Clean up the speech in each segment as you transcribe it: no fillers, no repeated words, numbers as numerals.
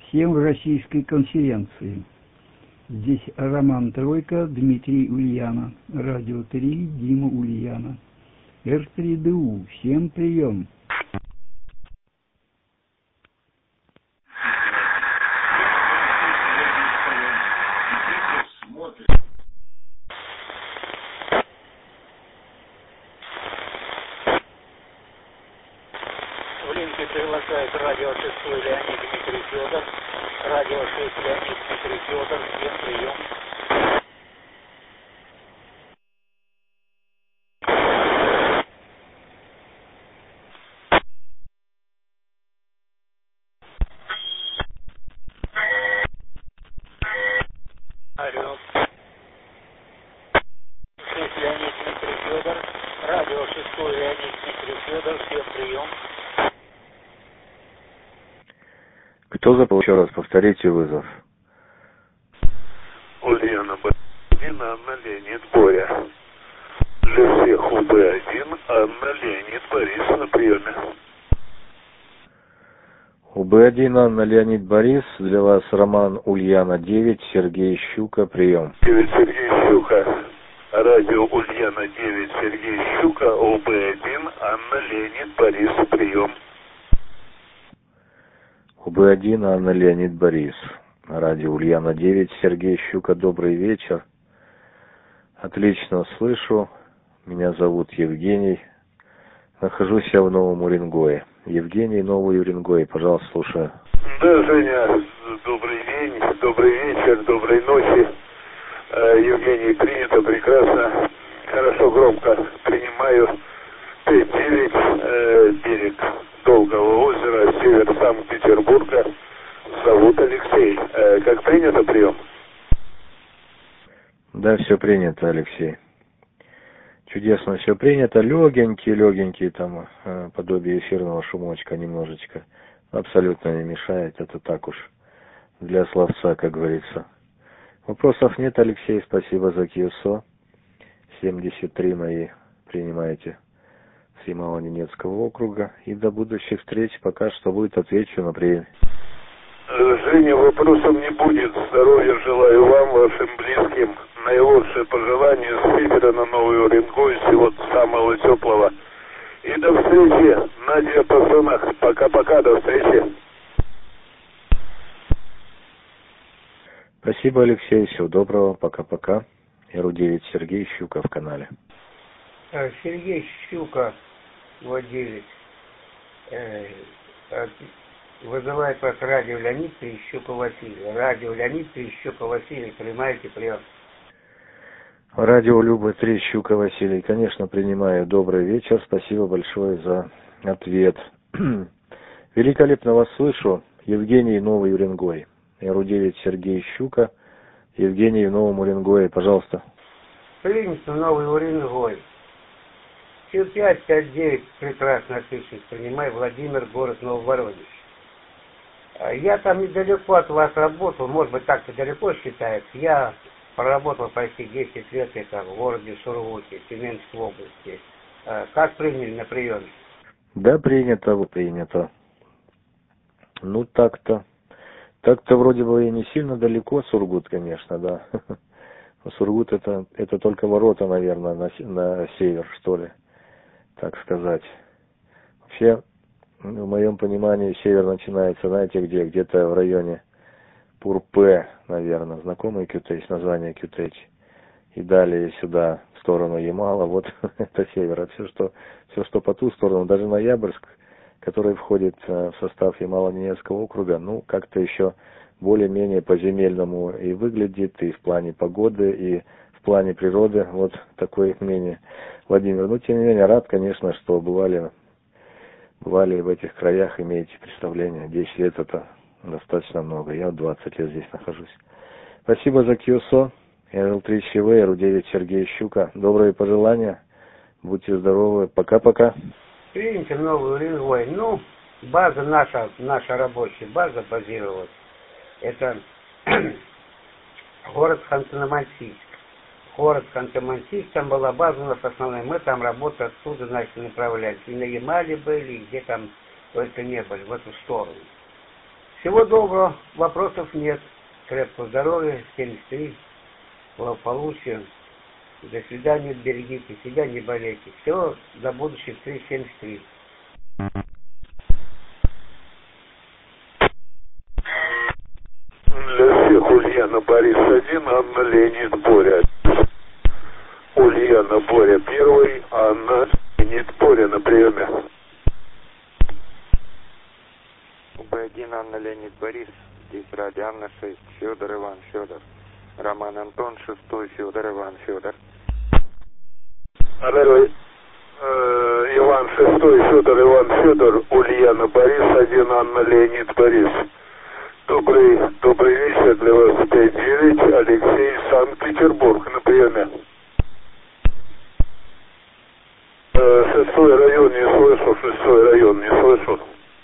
Всем в Российской конференции. Здесь Роман Тройка, Дмитрий Ульяна, Радио 3, Дима Ульяна, Р3ДУ. Всем прием. В линке приглашает радио 6 Леонид Дмитрий Федор. Радио 6 Леонид Дмитрий Федор. Всем прием. Алло. 6 Леонид Дмитрий Федор. Радио 6 Леонид Дмитрий Федор. Всем прием. Кто запал? Еще раз повторите вызов. Ульяна Б1, Анна, Леонид, Боря. Для всех УБ1, Анна, Леонид, Борис на приеме. УБ1, Анна, Леонид, Борис. Для вас Роман, Ульяна, 9, Сергей Щука, прием. 9, Сергей Щука. Радио Ульяна 9, Сергей Щука, УБ1, Анна, Леонид, Борис, прием. УБ1, Анна, Леонид, Борис. Радио Ульяна 9, Сергей Щука, добрый вечер. Отлично слышу. Меня зовут Евгений. Нахожусь я в Новом Уренгое. Евгений, Новый Уренгой, пожалуйста, слушаю. Да, Женя, добрый день, добрый вечер, доброй ночи. Евгений, принято, прекрасно. Хорошо, громко принимаю. 5-9, берег Долгого озера, север Санкт-Петербурга. Зовут Алексей. Как принято прием? Да, все принято, Алексей. Чудесно все принято. Легенький, там подобие эфирного шумочка немножечко. Абсолютно не мешает. Это так уж для словца, как говорится. Вопросов нет, Алексей. Спасибо за КИОСО. 73 мои принимаете с Ямало-Ненецкого округа. И до будущих встреч. Пока что будет отвечу на прием. Женя, вопросов не будет. Здоровья желаю вам, вашим близким. Наилучшие пожелания с севера на Новый Уренгой. Всего самого теплого. И до встречи на диапазонах. Пока-пока, до встречи. Спасибо, Алексей. Всего доброго. Пока-пока. РУ-9 Сергей Щука в канале. Сергей Щука, ВО-9. Вызывает вас радио Леонид Щука Василий. Радио Леонид Щука Василий. Принимаете прием? Радио Люба 3 Щука Василий. Конечно, принимаю. Добрый вечер. Спасибо большое за ответ. Великолепно вас слышу. Евгений, Новый Уренгой. РУ-9 Сергей Щука. Евгений в Новом Уренгое. Пожалуйста. Принято, Новый Уренгой. Q5-59 прекрасно отлично. Принимай, Владимир, город Нововоронеж. Я там недалеко от вас работал, может быть, так-то далеко считается. Я проработал почти 10 лет в городе Сургуте, Тюменской области. Как приняли на приеме? Да, принято. Ну, так-то. Так-то вроде бы и не сильно далеко Сургут, конечно, да. Сургут это только ворота, наверное, на север, что ли, так сказать. Вообще, в моем понимании, север начинается, знаете где? Где-то в районе Пурпе, наверное. Знакомый Кютеч, название Кютеч. И далее сюда, в сторону Ямала, вот это север. А все, что по ту сторону, даже Ноябрьск, который входит в состав Ямало-Ненецкого округа, ну, как-то еще более-менее по-земельному и выглядит, и в плане погоды, и в плане природы. Вот такое мнение, Владимир. Ну, тем не менее, рад, конечно, что бывали в этих краях, имеете представление. 10 лет это достаточно много. Я 20 лет здесь нахожусь. Спасибо за КИОСО. РЛ3 ЧВ, РУ-9 Сергей Щука. Добрые пожелания. Будьте здоровы. Пока-пока. Принято, Новый Уренгой. Ну, база наша рабочая база базировалась. Это город Ханты-Мансийск. Там была база у нас основная. Мы там работу оттуда начали направлять. И на Ямале были, и где там только не были, в эту сторону. Всего доброго, вопросов нет. Крепкого здоровья, 73, благополучия. До свидания, берегите себя, не болейте. Все, до будущих 373. Для всех Ульяна, Борис 1, Анна, Леонид, Боря. Ульяна, Боря 1, Анна, Леонид, Боря на приеме. Б1, Анна, Леонид, Борис. Здесь радио Анна 6, Федор, Иван, Федор. Роман, Антон, 6, Федор, Иван, Федор. Иван 6, Федор, Иван, Федор, Ульяна, Борис 1, Анна, Леонид, Борис. Добрый вечер, для вас 5-9, Алексей, Санкт-Петербург на приеме. 6-й район не слышу, 6-й район не слышу.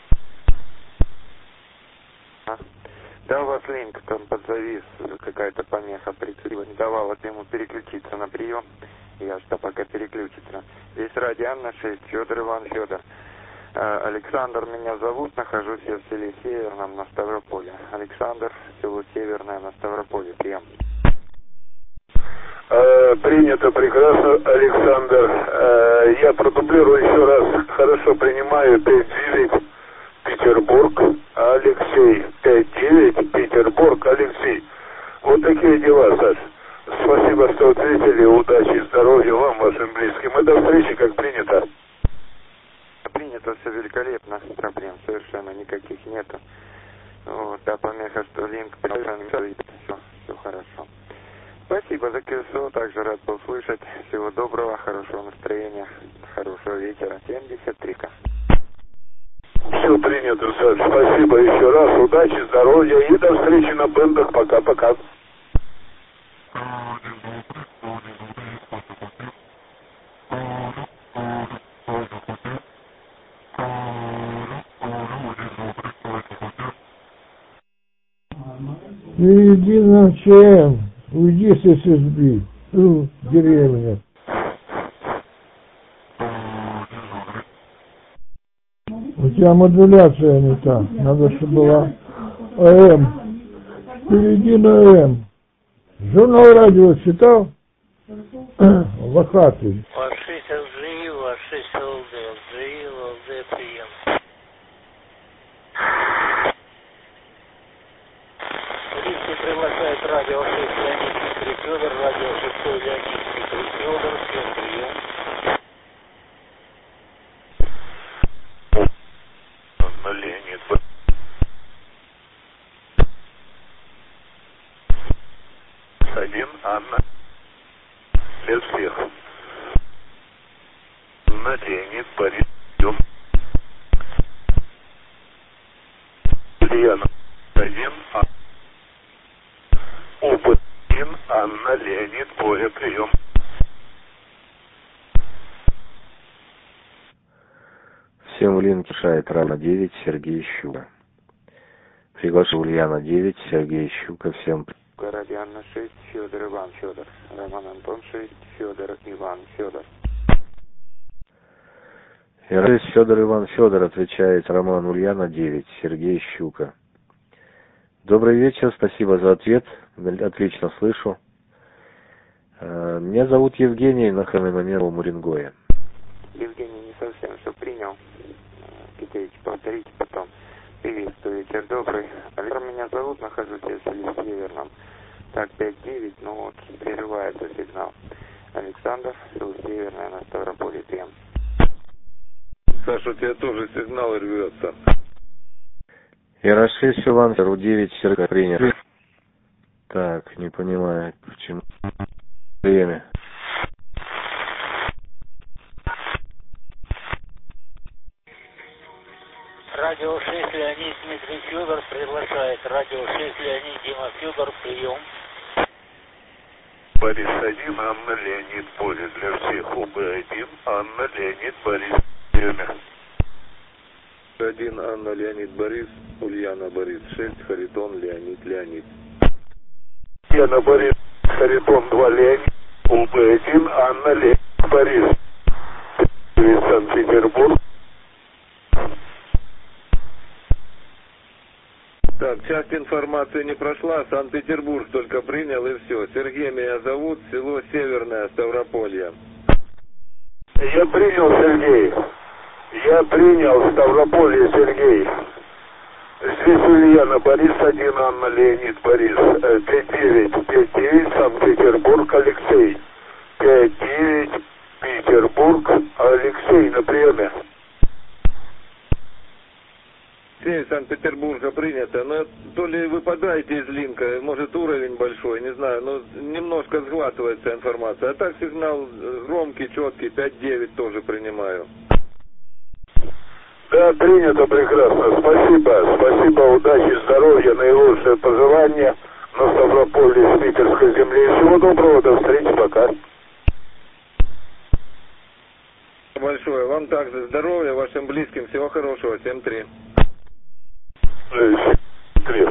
Да, у вас линк там подзавис, какая-то помеха прикрыла, не давала ему переключиться на прием. Я жду, пока переключится. Здесь радио Анна 6, Федор, Иван, Федор. Александр меня зовут, нахожусь я в селе Северном на Ставрополе. Александр, село Северное на Ставрополе, прием. Принято прекрасно, Александр. Я продублирую еще раз. Хорошо, принимаю 5-9, Петербург, Алексей. 5-9, Петербург, Алексей. Вот такие дела, Саш. Спасибо, что ответили. Удачи, здоровья вам, вашим близким. И до встречи, как принято. Принято, все великолепно, проблем совершенно никаких нету. Вот, та помеха, что линк все хорошо. Спасибо за КСО, также рад был слышать. Всего доброго, хорошего настроения, хорошего вечера. 73-ка. Все принято, Саш. Спасибо еще раз. Удачи, здоровья и до встречи на бендах. Пока-пока. Иди на ЧМ, уйди с ССБ, деревня. У тебя модуляция не та, надо, чтобы была АМ. Перейди на АМ. Журнал радио читал? Лохатый. Ваш 6 ЛЖИ, ваш 6 ЛД, ЛЖИ, ЛД, прием. Лифты приглашает радио 6 Леонид Дмитрий Федор, радио 6 Леонид Дмитрий Федор, всем прием. Леонид. Один, Анна. Для всех. На Леонид, Борис, идем. Ульяна. Один, Анна. Опыт 1, Анна, Леонид, Боря, прием. Всем в линк решает Рама 9, Сергей Щука. Приглашу Ульяна 9, Сергей Щука. Всем Радио Анна 6, Федор, Иван, Федор. Роман, Антон 6, Федор, Иван, Федор. РС Федор, Иван, Федор, отвечает Роман, Ульяна 9, Сергей Щука. Добрый вечер, спасибо за ответ, отлично слышу. Меня зовут Евгений, на данный момент в Уренгое. Евгений не совсем все принял. Китаевич, повторите потом. Приветствую, вечер добрый. Александр меня зовут, нахожусь я в селе Северном. Так, 5-9, ну вот, прерывается сигнал. Александр, село Северное на Ставрополе, прием. Саша, у тебя тоже сигнал рвется. РС Иван, РУ9, Сергей принят. Так, не понимаю, почему. Время. Радио 6 Леонид Дмитрий Федор приглашает. Радио 6 Леонид Дима Федор, прием. Борис 1, Анна, Леонид, Боря. Для всех УБ1, Анна, Леонид, Борис. Время. 1, Анна, Леонид, Борис, Ульяна, Борис, 6, Харитон, Леонид, Леонид. Ульяна, Борис, Харитон, 2, Леонид, УБ1, Анна, Леонид, Борис. Санкт-Петербург. Так, часть информации не прошла, Санкт-Петербург только принял и все. Сергей меня зовут, село Северное, Ставрополье. Я принял, Сергей. Я принял, Ставрополье, Сергей. Здесь Ульяна, Борис 1, Анна, Леонид, Борис. 5959, Санкт-Петербург, Алексей. 59, Петербург, Алексей, на приеме. 7 Санкт-Петербурга принято, но то ли выпадаете из линка, может уровень большой, не знаю, но немножко сглатывается информация. А так сигнал громкий, четкий, 5-9 тоже принимаю. Да, принято прекрасно. Спасибо. Спасибо, удачи, здоровья, наилучшие пожелания на Ставрополье, с питерской земли. Всего доброго, до встречи, пока. Большое. Вам также здоровья, вашим близким, всего хорошего. 7-3. 3.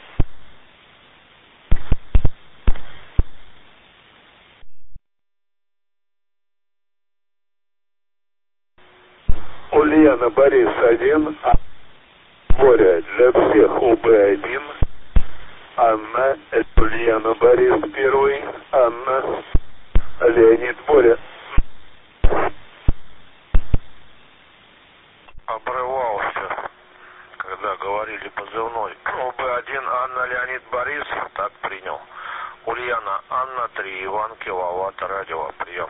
Ульяна, Борис 1, Боря для всех УБ1, Анна, это Ульяна, Борис 1, Анна, Леонид, Боря. Обрывался, когда говорили позывной. УБ1, Анна, Леонид, Борис, так принял. Ульяна, Анна, 3, Иван, киловатт, радио, прием.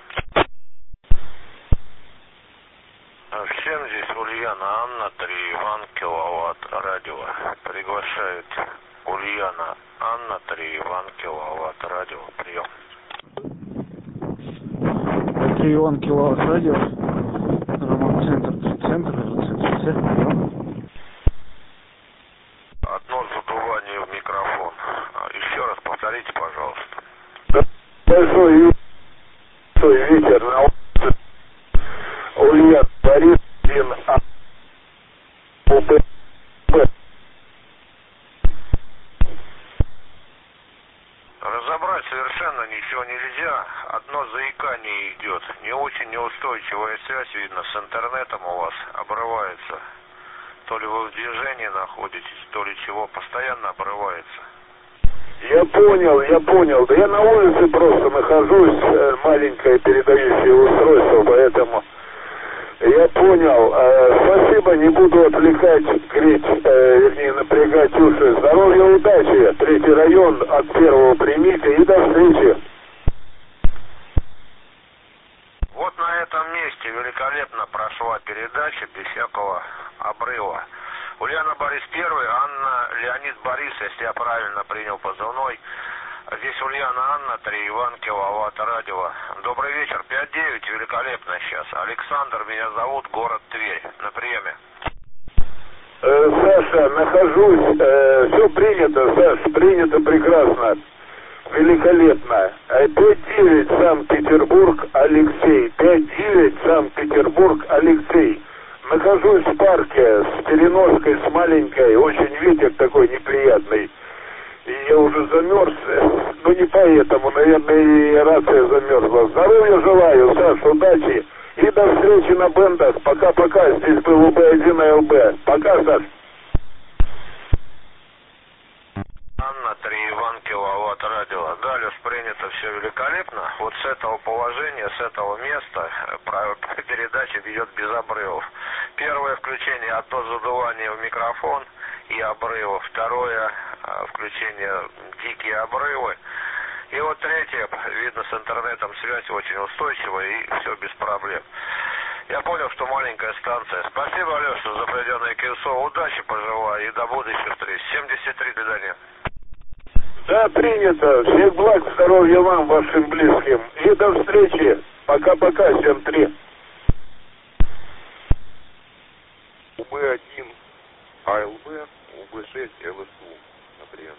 Всем здесь Ульяна, Анна, 3, Иван, киловатт, радио. Приглашает Ульяна, Анна, 3, Иван, киловатт, радио, прием. 3 Иван, киловатт, радио. Роман, центр, прием. Одно задувание в микрофон. Еще раз повторите, пожалуйста. Большой ветер на улице. Ульяна, Борис 1, УБ. Разобрать совершенно ничего нельзя. Одно заикание идет. Не очень неустойчивая связь, видно, с интернетом у вас обрывается. То ли вы в движении находитесь, то ли чего, постоянно обрывается. Я понял. Да я на улице просто нахожусь, маленькое передающее устройство, поэтому я понял. Спасибо, не буду отвлекать, вернее, напрягать уши. Здоровья, удачи. 3-й район, от 1-го примите и до встречи. Вот на этом месте великолепно прошла передача без всякого обрыва. Ульяна, Борис 1, Анна, Леонид, Борис, если я правильно принял позывной. Здесь Ульяна, Анна, 3, Иван, киловатт, радио. Добрый вечер, 5-9, великолепно сейчас. Александр меня зовут, город Тверь, на приеме. Саша, нахожусь, все принято, Саш, принято прекрасно, великолепно. 5-9, Санкт-Петербург, Алексей, 5-9, Санкт-Петербург, Алексей. Нахожусь в парке с переноской, с маленькой, очень ветер такой неприятный. И я уже замерз, но не поэтому, наверное, и рация замерзла. Здоровья желаю, Саш, удачи. И до встречи на бендах. Пока-пока. Здесь был УБ1 и ЛБ. Пока, Саш. Анна, 3, Иван, киловатт, радио. Далее принято все великолепно. Вот с этого положения, с этого места передача ведет без обрывов. Первое включение, одно задувание в микрофон и обрывов. Второе включение, дикие обрывы. И вот третье, видно, с интернетом связь очень устойчивая и все без проблем. Я понял, что маленькая станция. Спасибо, Алеша, за проведенное КСО. Удачи пожелаю и до будущих встреч. 73, до свидания. Да, принято. Всех благ, здоровья вам, вашим близким. И до встречи. Пока-пока, 7-3. УБ1 АЛБ, УБ6 ЛСУ, например.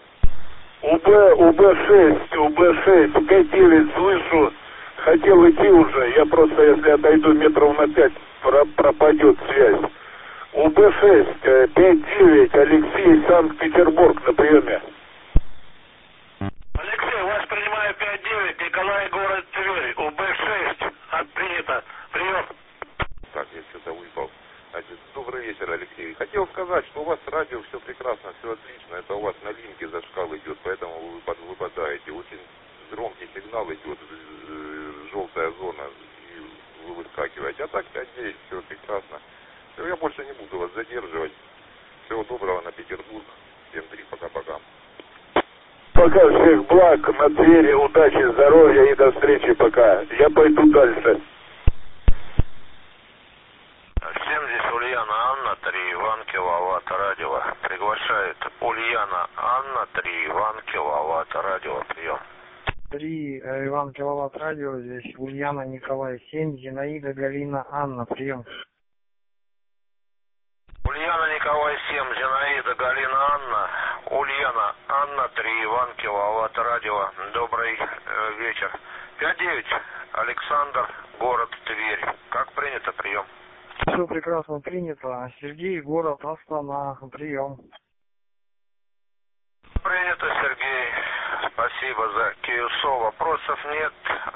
УБ6, 5-9, слышу. Хотел идти уже. Я просто, если отойду метров на 5, пропадет связь. УБ6, 5-9, Алексей, Санкт-Петербург, на приеме. Алексей, вас принимаю 5-9, Николай, город Тверь, УБ6, принято, прием. Так, я что-то выпал. Значит, добрый вечер, Алексей. Хотел сказать, что у вас радио все прекрасно. прекрасно, все отлично. Это у вас на линке за шкал идет, поэтому вы выпадаете. Очень громкий сигнал идет, желтая зона, и вы выскакиваете. А так 5-9, все прекрасно. Все, я больше не буду вас задерживать. Всего доброго на Петербург. Всем 3, пока-пока. Пока, всех благ, на Твери, удачи, здоровья и до встречи пока. Я пойду дальше. Всем здесь Ульяна Анна, 3 Иван киловатт радио. Приглашает Ульяна Анна, 3 Иван киловатт радио. Прием. 3 Иван киловатт радио, здесь Ульяна Николай 7, Зинаида Галина Анна, прием. Ульяна Николай 7, Зинаида Галина Анна, Ульяна Анна, 3 Иван киловатт радио. Добрый вечер. 5-9, Александр, город Тверь. Как принято, прием. Все прекрасно принято. Сергей, город Астана, прием. Принято, Сергей. Спасибо за КСО. Вопросов нет.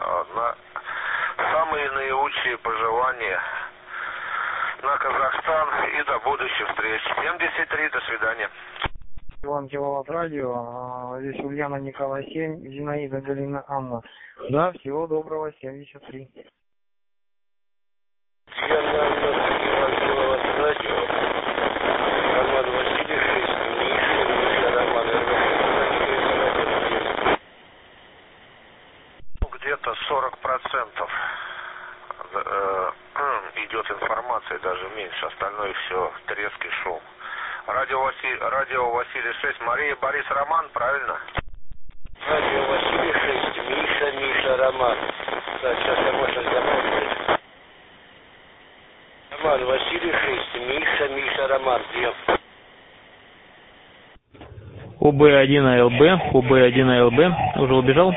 Самые наилучшие пожелания на Казахстан и до будущих встреч. 73, до свидания. Иван киловатт радио, здесь Ульяна Николай 7, Зинаида Галина Анна. Да, всего доброго, 73. Иван киловатт радио, Роман Василий 6, Миша, Роман Где-то 40% идет информация, даже меньше, остальное все треск и шум. Радио Василий 6, Мария, Борис, Роман, правильно? Радио Василий 6, Миша, Роман. Да, сейчас я можно запомнить. Роман Василий 6, Миша, Роман, прием. УБ1АЛБ, уже убежал?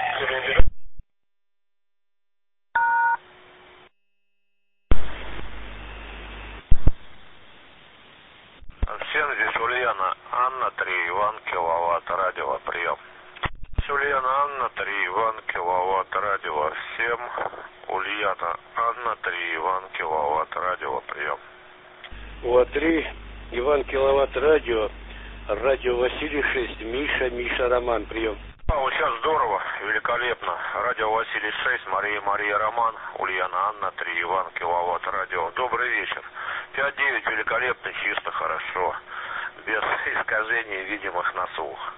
Всем здесь Ульяна Анна, 3 Иван киловатт радио, прием. Ульяна Анна, 3 Иван киловатт радио. Всем Ульяна Анна, 3 Иван киловатт радио, прием. УА3, Иван киловатт радио, радио Василий 6, Миша, Роман, прием. Вот сейчас здорово, великолепно. Радио Василий 6, Мария, Роман, Ульяна Анна, 3 Иван киловатт радио. Добрый вечер. 5-9, великолепно, чисто, хорошо. Без искажений, видимых на слух.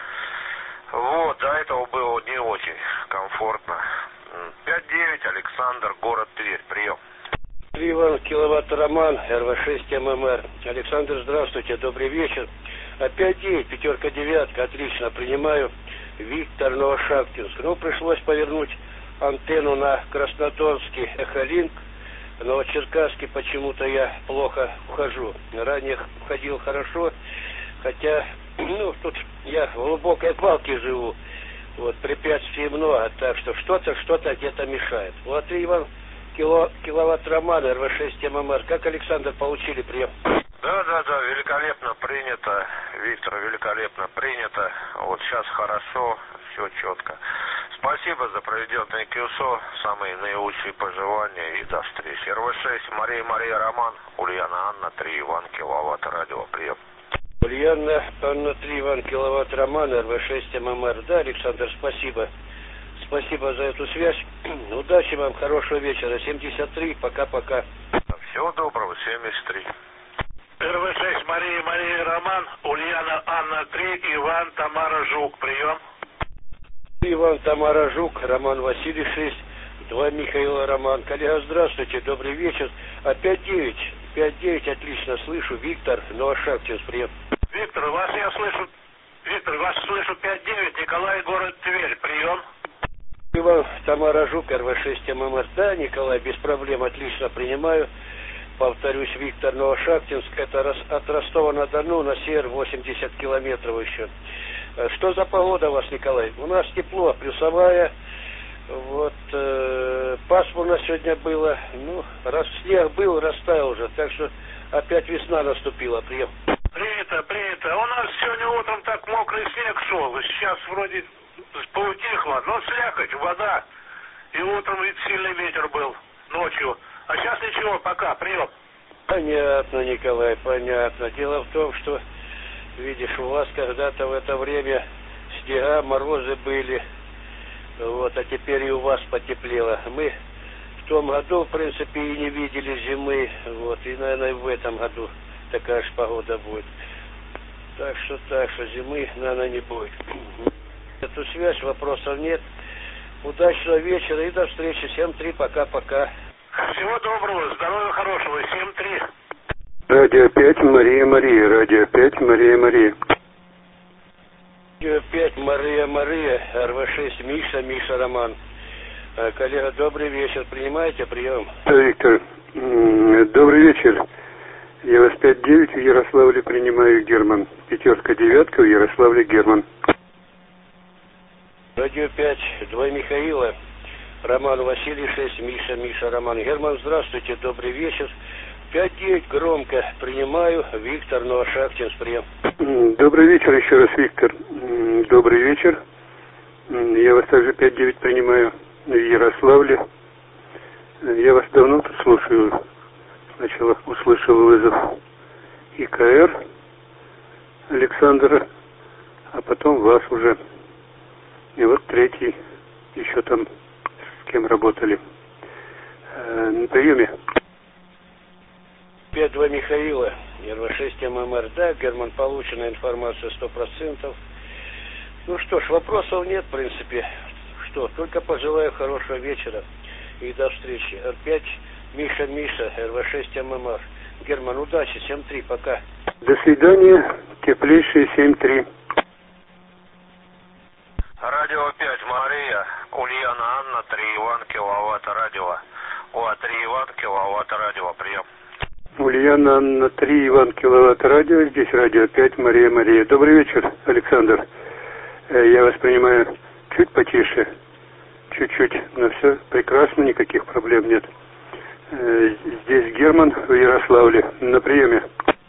Вот, до этого было не очень комфортно. 5-9, Александр, город Тверь, прием. 3 Иван киловатт Роман, РВ6 ММР. Александр, здравствуйте, добрый вечер. Опять 9, 5, 9, отлично, принимаю. Виктор, Новошахтинск. Ну, пришлось повернуть антенну на Краснодонский Эхолинк. Новочеркасский почему-то я плохо ухожу. Ранее ходил хорошо, хотя, ну, тут я в глубокой балке живу. Вот, препятствий много, так что что-то где-то мешает. Вот 3 Иван киловатт Роман, РВ6 ММР. Как, Александр, получили прием? Да, великолепно принято, Виктор, великолепно принято. Вот сейчас хорошо, все четко. Спасибо за проведенное КСО, самые наилучшие пожелания и до встречи. РВ6, Мария, Роман, Ульяна Анна, 3 Иван киловатт радио, прием. Ульяна Анна, 3 Иван киловатт Роман, РВ6 ММР. Да, Александр, спасибо. Спасибо за эту связь. Удачи вам, хорошего вечера. 73, пока-пока. Всего доброго, 73. РВ6, Мария, Роман, Ульяна Анна, 3, Иван, Тамара, Жук, прием. Иван, Тамара, Жук, Роман Василий 6, 2 Михаила, Роман. Коллега, здравствуйте, добрый вечер. Опять 9, 5-9, отлично слышу. Виктор, Новошахтинск, прием. Виктор, вас слышу 5-9, Николай, город Тверь, прием. Иван, Тамара, Жук, РВ6 ММР. Да, Николай, без проблем, отлично принимаю. Повторюсь, Виктор, Новошахтинск, это от Ростова-на-Дону на север 80 километров еще. Что за погода у вас, Николай? У нас тепло, плюсовая. Вот, пасмурно сегодня было. Ну, раз снег был, растаял уже. Так что опять весна наступила. Прием. Принято. У нас сегодня утром так мокрый снег шел. Сейчас вроде поутихло, но слякоть, вода. И утром ведь сильный ветер был ночью. А сейчас ничего, пока, прием. Понятно, Николай, понятно. Дело в том, что Видишь, у вас когда-то в это время снега, морозы были, вот, а теперь и у вас потеплело. Мы в том году, в принципе, и не видели зимы, вот, и, наверное, в этом году такая же погода будет. Так что зимы, наверное, не будет. Эту связь, вопросов нет. Удачного вечера и до встречи. 7-3, пока-пока. Всего доброго, здоровья хорошего, 7-3. Радио 5, Мария, радио 5, Мария. Радио 5, Мария, РВ6, Миша, Роман. Коллега, добрый вечер, принимаете прием? Виктор, добрый вечер. Я вас 5-9 в Ярославле принимаю, Герман. 5-9 в Ярославле, Герман. Радио 5, 2 Михаила, Роман, Василий, 6, Миша, Роман. Герман, здравствуйте, добрый вечер. 5-9 громко принимаю, Виктор, Новошахтинск, прием. Добрый вечер еще раз, Виктор. Добрый вечер. Я вас также 5-9 принимаю в Ярославле. Я вас давно тут слушаю. Сначала услышал вызов ИКР Александра, а потом вас уже. И вот третий, еще там с кем работали. На приеме. 5-2 Михаила, РВ6 ММР. Да, Герман, получена информация 100%. Ну что ж, вопросов нет, в принципе. Что, только пожелаю хорошего вечера и до встречи. Р5, Миша, РВ6 ММР. Герман, удачи, 7-3, пока. До свидания, теплейшие 7-3. Радио 5, Мария, Ульяна, Анна, 3 Иван, киловатт радио. 3 Иван, киловатт радио, прием. Ульяна, Анна, 3 Иван, киловатт радио, здесь радио 5, Мария. Добрый вечер, Александр. Я вас принимаю чуть потише, чуть-чуть, но все прекрасно, никаких проблем нет. Здесь Герман в Ярославле, на приеме.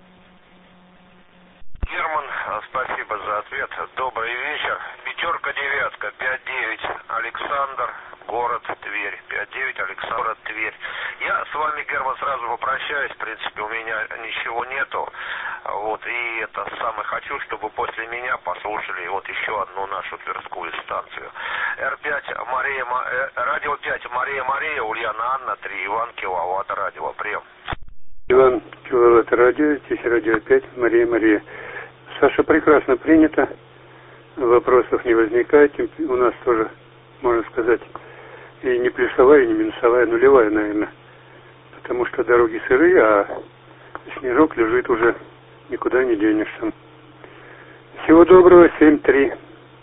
Герман, спасибо за ответ. Добрый вечер. 5-9, 5-9, Александр, город Тверь. 5-9, Александр, Тверь. Я с вами, Герман, сразу попрощаюсь. В принципе, у меня ничего нету. Вот, и это самое хочу, чтобы после меня послушали вот еще одну нашу тверскую станцию. Р5, радио 5, Мария, Ульяна, Анна, 3 Иван, киловатт радио. Прием. Иван, киловатт радио, здесь радио 5, Мария. Саша, прекрасно принято. Вопросов не возникает. У нас тоже, можно сказать, и не плюсовая, и не минусовая, нулевая, наверное. Потому что дороги сырые, а снежок лежит уже, никуда не денешься. Всего доброго, 7-3.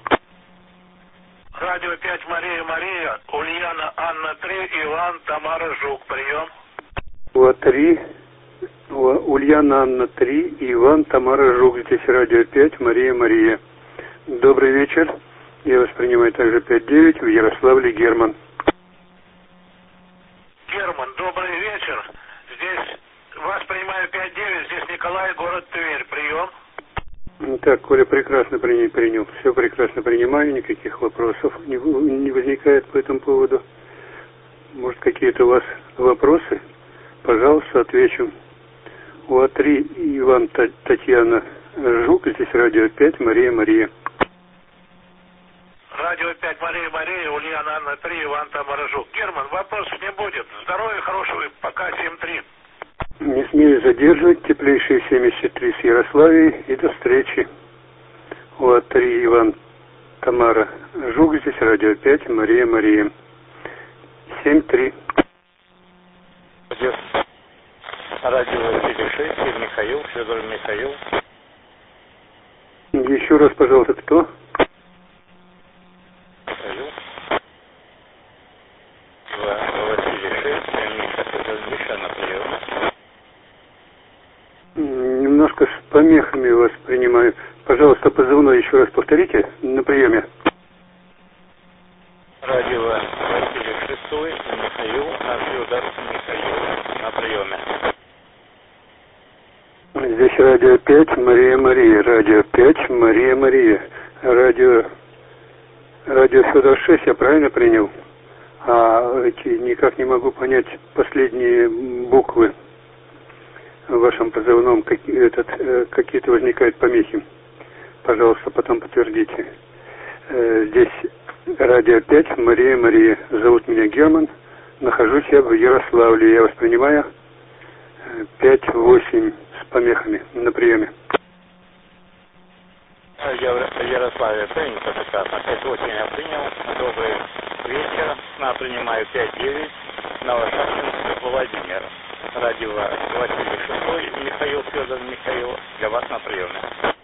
Радио 5, Мария, Ульяна, Анна, 3, Иван, Тамара, Жук, прием. Ульяна, Анна, 3, Иван, Тамара, Жук, здесь радио 5, Мария. Добрый вечер. Я вас принимаю также 5-9 в Ярославле, Герман. Герман, добрый вечер. Здесь вас принимаю 5-9, здесь Николай, город Тверь. Прием. Так, Коля прекрасно принял. Все прекрасно принимаю, никаких вопросов не возникает по этому поводу. Может, какие-то у вас вопросы? Пожалуйста, отвечу. УА3 Иван, Татьяна, Жук, здесь радио 5, Мария. Радио 5, Мария, Ульяна, Анна, 3, Иван, Тамара, Жук. Герман, вопросов не будет. Здоровья хорошего, пока, 7-3. Не смею задерживать, теплейшие 73 с Ярославией и до встречи. УА3 Иван, Тамара, Жук, здесь радио 5, Мария. 7-3. Радио 6, Михаил, Федор Михаил. Еще раз, пожалуйста, кто? Михаил. Василий 6, Миша на приеме. Немножко с помехами вас принимаю. Пожалуйста, позывной еще раз повторите на приеме. Радио Василий 6, Михаил, Федор Михаил на приеме. Здесь радио 5, Мария. Радио 5, Мария. Радио Федор 6, я правильно принял? А никак не могу понять последние буквы. в вашем позывном какие-то возникают помехи. Пожалуйста, потом подтвердите. Здесь радио 5, Мария. Зовут меня Герман. Нахожусь я в Ярославле. Я вас принимаю 5-8 с помехами на приеме. Я в Ярославле принято прекрасно. 5-8 я принял. Добрый вечер. Принимаю 5-9. Новошахтинск, Владимир. Радио Василий 6, Михаил Федор Михаил. Для вас на приеме.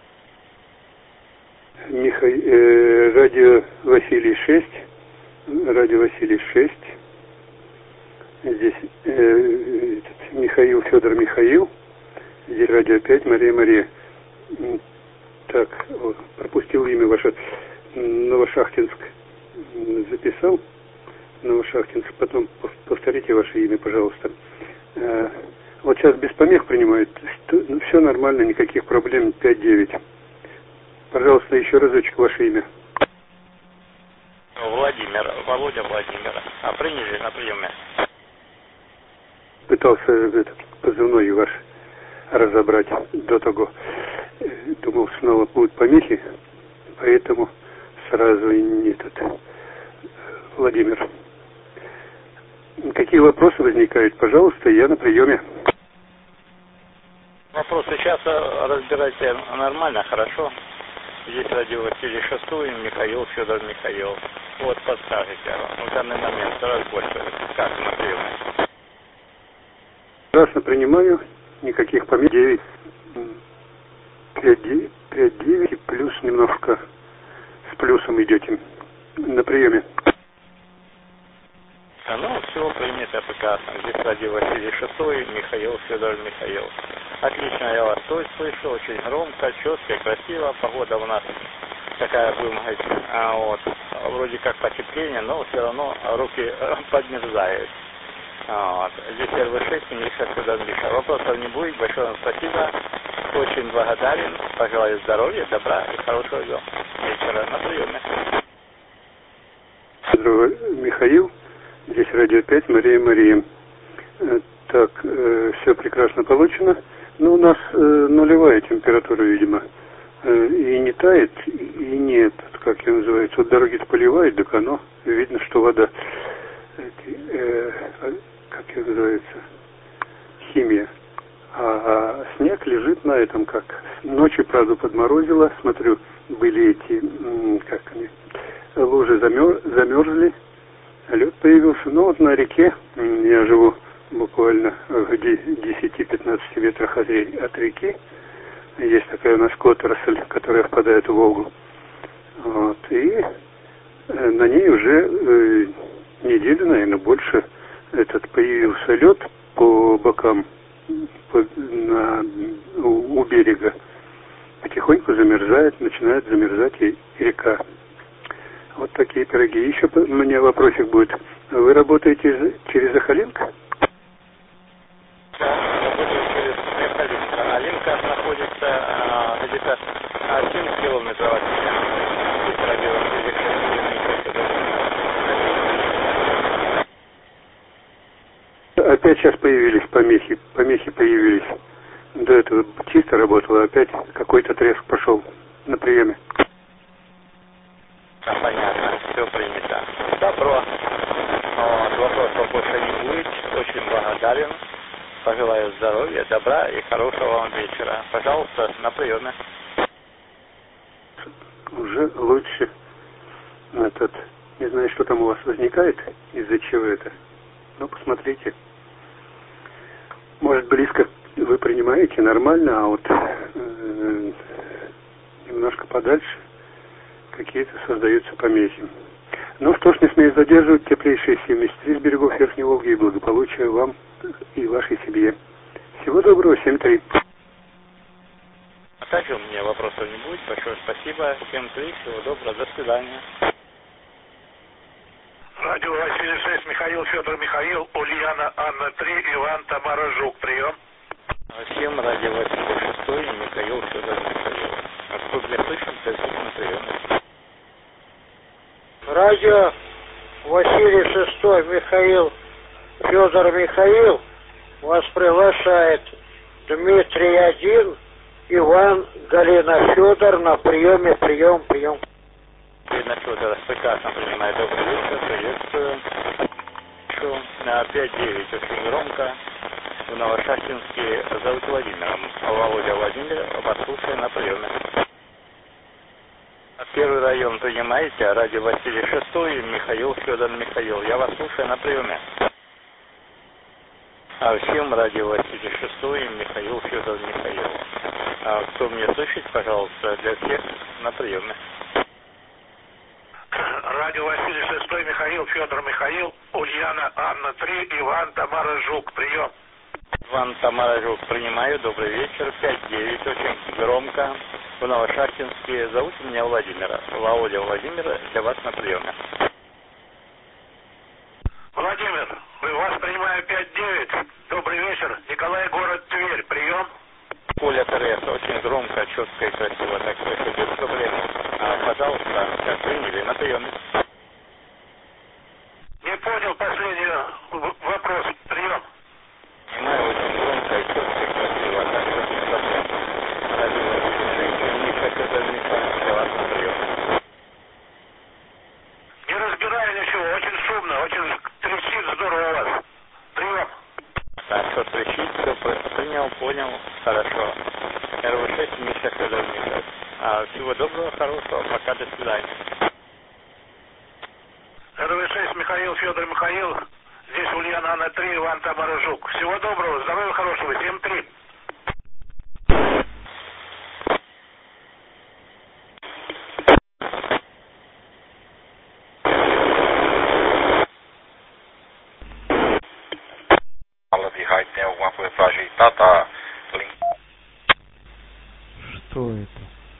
Радио Василий 6. Радио Василий 6. Здесь Михаил Федор Михаил. Здесь радио 5, Мария. Так, пропустил имя ваше. Новошахтинск записал. Новошахтинск. Потом повторите ваше имя, пожалуйста. Вот сейчас без помех принимают. Все нормально, никаких проблем. 5-9. Пожалуйста, еще разочек ваше имя. Владимир, Володя Владимир. Приняли на приеме. Пытался этот позывной ваш разобрать до того. Думал, снова будут помехи, поэтому сразу и не этот. Владимир. Какие вопросы возникают? Пожалуйста, я на приеме. Вопрос сейчас разбирайте нормально, хорошо. Здесь радио Василий 6, Михаил Федор Михаил. Вот подскажите. В данный момент раз больше. Как на приеме? Прекрасно принимаю. Никаких помех. 5-9 и плюс немножко с плюсом идете. На приеме. Ну, все принято прекрасно. Здесь радио Василий 6, Михаил Федор Михаил. Отлично, я вас слышу, очень громко, четко, красиво. Погода у нас такая, будем говорить, вот, вроде как потепление, но все равно руки подмерзают. Вот. Здесь РВ6, Миша Федор Миша. Вопросов не будет, большое вам спасибо. Очень благодарен. Пожелаю здоровья, добра и хорошего вечера на приеме. Михаил. Здесь радио 5, Мария. Так, все прекрасно получено. Но у нас нулевая температура, видимо. И не тает, и нет, как ее называется. Вот дороги-то поливает, так оно, видно, что вода, как ее называется, химия. А снег лежит на этом, как ночью, правда, подморозило. Смотрю, были эти, как они, лужи замерзли. Лед появился. Ну вот на реке, я живу буквально в 10-15 метрах от реки. Есть такая у нас отрасль, которая впадает в Волгу. Вот. И на ней уже неделю, наверное, больше появился лед по бокам у берега. Потихоньку замерзает, начинает замерзать и река. Вот такие пироги. Еще у меня вопросик будет. Вы работаете через Сахалинка? Да, работаю через Сахалинка. Алинка находится где-то 70 километров от меня. Опять сейчас появились помехи. Помехи появились. До этого чисто работало, опять какой-то треск пошел на приеме. Понятно, все принято. Добро. Вот, вопросов больше не будет. Очень благодарен. Пожелаю здоровья, добра и хорошего вам вечера. Пожалуйста, на приеме. Уже лучше. Не знаю, что там у вас возникает, из-за чего это. Ну, посмотрите. Может, близко вы принимаете нормально, а вот немножко подальше какие-то создаются помехи. Ну что ж, не смею задерживать. Теплейшие 73 с берегов Верхней Волги и благополучия вам и вашей семье. Всего доброго, 7-3. А также у меня вопросов не будет. Большое спасибо. 7-3, всего доброго, до свидания. Радио Василий 6, Михаил Федор Михаил, Ульяна Анна 3, Иван Тамара Жук, прием. Всем радио Василий 6, Михаил Федор Михаил. Насколько я слышал, на приеме. Радио Василий 6, Михаил Федор Михаил вас приглашает Дмитрий 1, Иван, Галина, Федор на приеме, прием. Галина Федор прекрасно принимает. Добрый вечер, приветствую. На 5-9 очень громко. В Новошахтинске зовут Владимиром. Володя Владимир, вас слушаю на приеме. Первый район принимаете, радио Василий 6, Михаил, Федор, Михаил. Я вас слушаю на приеме. А всем радио Василий 6, Михаил, Федор, Михаил. Кто мне слышит, пожалуйста, для всех на приеме. Радио Василий 6, Михаил, Федор, Михаил, Ульяна, Анна 3, Иван, Тамара, Жук, прием. Иван, Тамара, Жук, принимаю, добрый вечер, 5-9, очень громко. В Новошахтинске. Зовут меня Владимира. Володя Владимир, для вас на приеме. Владимир, вас принимаю 5-9. Добрый вечер. Николай, город Тверь. Прием. Коля ТРС, очень громко, четко и красиво. Так что без проблем. Пожалуйста, как приняли на приеме. Не понял последний вопрос. Прием. Понимаю, очень громко и четко и красиво. Так что без проблем. Не разбираю ничего, очень шумно, очень трещит, здорово у вас. Прием. Так, что трещит, все принял, понял, хорошо. РВ6, Миша, Федор, Миша. Всего доброго, хорошего, пока, до свидания. РВ6, Михаил, Федор, Михаил. Здесь Ульяна, Анна 3, Иван, Тамара, Жук. Всего доброго, здоровья, хорошего, 7-3. Что это?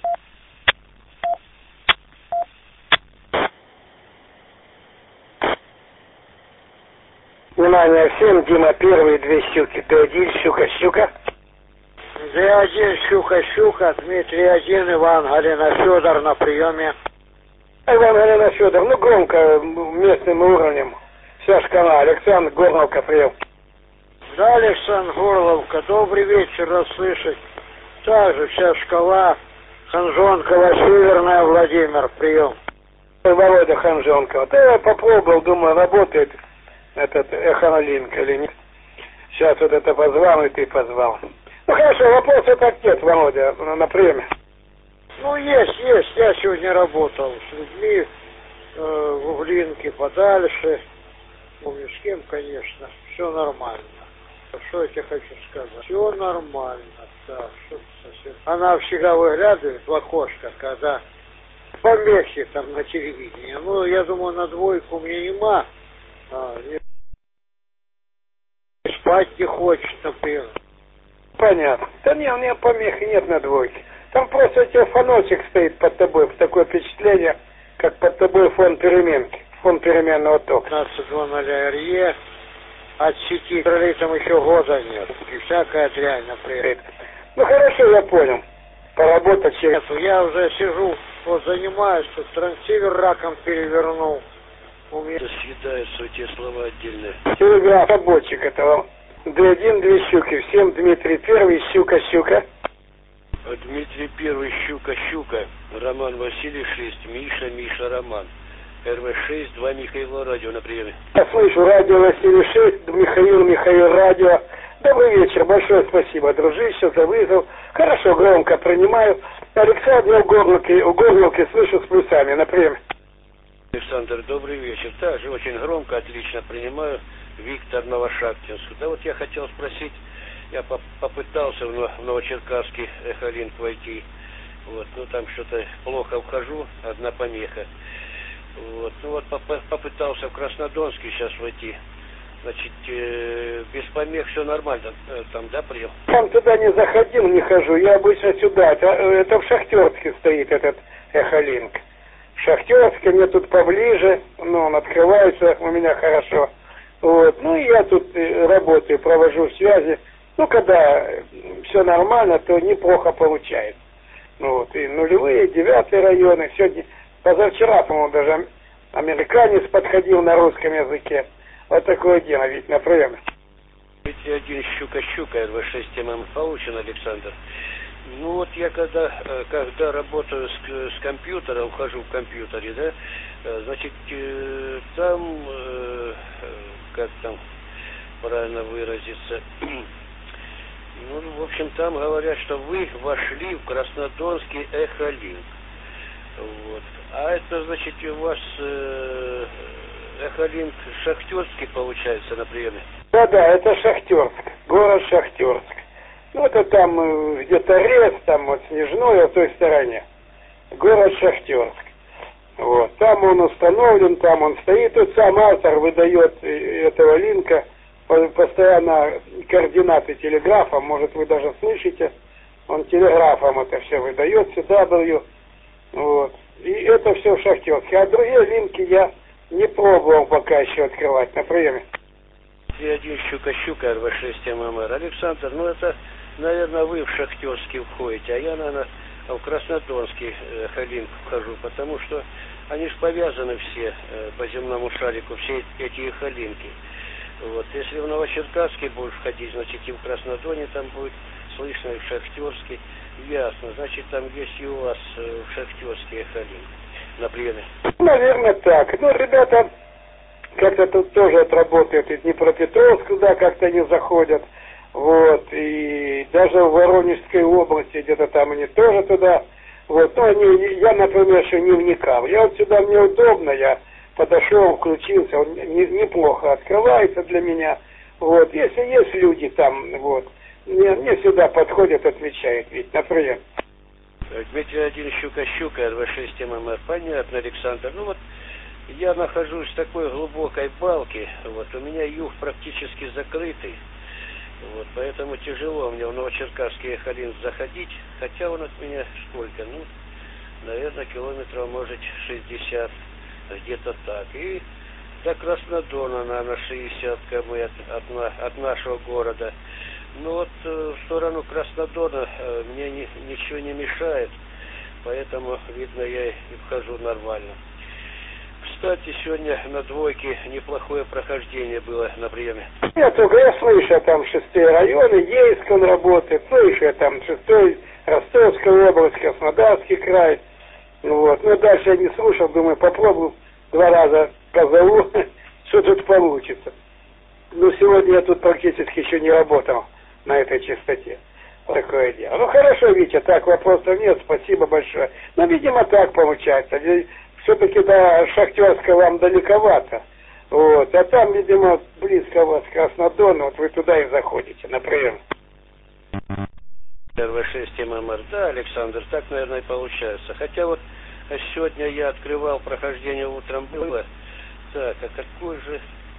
Внимание всем, Дима 1, 2 щуки, Д1, щука. Д1, щука, Дмитрий 1, Иван, Галина, Федор на приеме. Иван, Галина, Федор, ну громко, местным уровнем. Вся шкала. Александр, Горловка, прием. Да, Александр, Горловка, добрый вечер, расслышать. Также вся шкала, Ханжонкова, Северная, Владимир, прием. Володя Ханжонкова. Да я попробовал, думаю, работает этот эхолинк или нет. Сейчас вот это позвал, и ты позвал. Ну хорошо, вопросов так нет, Володя, на приеме. Ну есть. Я сегодня работал с людьми в Углинке, подальше. Помню, с кем, конечно. Все нормально. Что я тебе хочу сказать? Все нормально, да. Что совсем. Она всегда выглядывает в окошко, когда помехи там на телевидении. Ну, я думаю, на двойку мне нема. Спать не хочет, например. Понятно. Да не, у меня помехи нет на двойке. Там просто у тебя фоночек стоит под тобой. Такое впечатление, как под тобой фон переменки. Фон переменного тока. 15.00 РЕ. От сети там еще года нет. И всякая дрянь, например. Ну хорошо, я понял. Поработать через... Я уже сижу, вот занимаюсь, тут трансивер раком перевернул. У меня... До свидания, те слова отдельные. Телеграф, рабочик этого. Д1, 2 щуки. Всем Дмитрий 1, щука. Дмитрий 1, щука. Роман Василий 6, Миша, Роман. РВ6, 2 Михаила, радио на приеме. Я слышу, радио Василий 6, Михаил, радио. Добрый вечер, большое спасибо, дружище, за вызов. Хорошо, громко принимаю. Александр у Горловки слышу с плюсами на приеме. Александр, добрый вечер. Также очень громко, отлично принимаю. Виктор, Новошахтинск. Да вот я хотел спросить, я попытался в Новочеркасский эхолинк войти. Вот, ну там что-то плохо вхожу, одна помеха. Вот, ну вот попытался в Краснодонский сейчас войти. Значит, без помех все нормально. Там, да, прием? Там туда не заходил, не хожу. Я обычно сюда. Это в Шахтерске стоит этот эхолинк. В Шахтерске, мне тут поближе. Ну, он открывается у меня хорошо. Вот. Ну, и я тут работаю, провожу связи. Ну, когда все нормально, то неплохо получается. Ну, вот. И нулевые, 9-й районы. Сегодня, позавчера, по-моему, даже американец подходил на русском языке. Вот такое дело, ведь на приеме. 3-1 щука-щука, РВ-6 ММ. Получен, Александр. Ну вот я когда работаю с компьютером, вхожу в компьютере, да, значит, там, как там правильно выразиться, ну, в общем, там говорят, что вы вошли в Краснодонский Эхолинк. Вот. А это, значит, у вас Эхолинк Шахтерский получается на приеме? Да, это Шахтерск, город Шахтерск. Ну, это там где-то Рез, там вот Снежное, в той стороне. Город Шахтерск. Вот. Там он установлен, там он стоит. Тот сам автор выдает этого линка постоянно координаты телеграфа. Может, вы даже слышите. Он телеграфом это все выдает, CW. Вот. И это все в Шахтерске. А другие линки я не пробовал пока еще открывать на приеме. 3-1 щука-щука, РВ-6 ММР. Александр, ну это, наверное, вы в Шахтерский входите, а я, наверное, в Краснодонский Эхолинк вхожу, потому что они же повязаны все по земному шарику, все эти Эхолинки. Вот. Если в Новочеркасске будешь входить, значит и в Краснодоне там будет слышно, и в Шахтерске. Ясно, значит там есть и у вас в Шахтерске Эхолинк на приеме. Наверное, так. Ну, ребята как-то тут тоже отработают, и Днепропетровск туда как-то не заходят. Вот, и даже в Воронежской области где-то там они тоже туда. Вот, но я, например, еще не вникал. Я вот сюда, мне удобно, я подошел, включился, он неплохо открывается для меня. Вот, если есть люди там, вот, мне сюда подходят, отвечают, ведь, например. Дмитрий 1 щука-щука, РВ-6 ММР. Понятно, Александр. Ну вот, я нахожусь в такой глубокой балке, вот, у меня юг практически закрытый. Вот, поэтому тяжело мне в Новочеркасский Эхолинк заходить, хотя он от меня сколько, ну, наверное, километров, может, 60, где-то так. И до Краснодона, наверное, 60 км от нашего города. Ну вот в сторону Краснодона мне ничего не мешает, поэтому, видно, я и вхожу нормально. Кстати, сегодня на двойке неплохое прохождение было на приеме. Нет, только я слышу, там 6-й районы, Ейск он работает, слышу, там 6-й, Ростовская область, Краснодарский край. Вот. Но дальше я не слушал, думаю, попробую 2 раза позову, что тут получится. Но сегодня я тут практически еще не работал на этой частоте. Такое дело. Ну хорошо, Витя, так вопросов нет, спасибо большое. Но, видимо, так получается. Все-таки до Шахтерска вам далековато. Вот. А там, видимо, близко у вас Краснодон, вот вы туда и заходите, например. РВ-6 ММР, да, Александр, так, наверное, и получается. Хотя вот сегодня я открывал прохождение утром было. Так, а какой же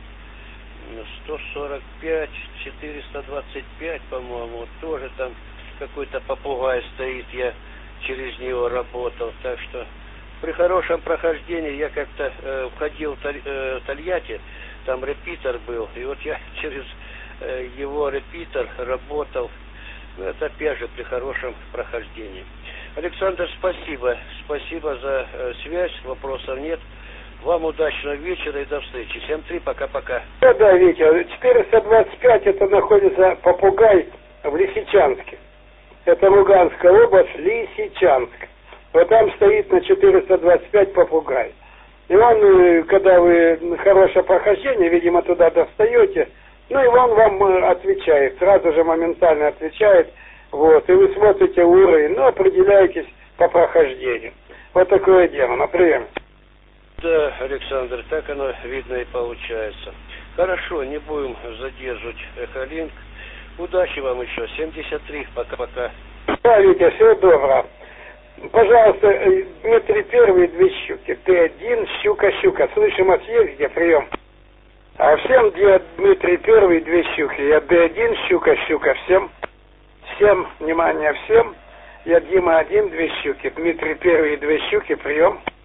145, 425, по-моему, вот тоже там какой-то попугай стоит, я через него работал, так что при хорошем прохождении я как-то входил в Тольятти, там репитер был, и вот я через его репитер работал, ну, это опять же при хорошем прохождении. Александр, спасибо за связь, вопросов нет. Вам удачного вечера и до встречи. Всем 3, пока-пока. Да, Витя, 425 это находится попугай в Лисичанске. Это Луганская область, Лисичанск. Вот там стоит на 425 попугай. И он, когда вы хорошее прохождение, видимо, туда достаете, ну и он вам отвечает, сразу же моментально отвечает, вот, и вы смотрите уровень, ну, определяетесь по прохождению. Вот такое дело, например. Да, Александр, так оно видно и получается. Хорошо, не будем задерживать Эхолинк. Удачи вам еще. 73, пока-пока. Да, Витя, всего доброго. Пожалуйста, Дмитрий Первый, 2 щуки. Т1, щука-щука. Слышим от есть, где прием? А всем, где Дмитрий Первый, 2 щуки. Я Д1, щука-щука. Всем, внимание, всем. Я Дима 1, 2 щуки. Дмитрий Первый, 2 щуки, прием.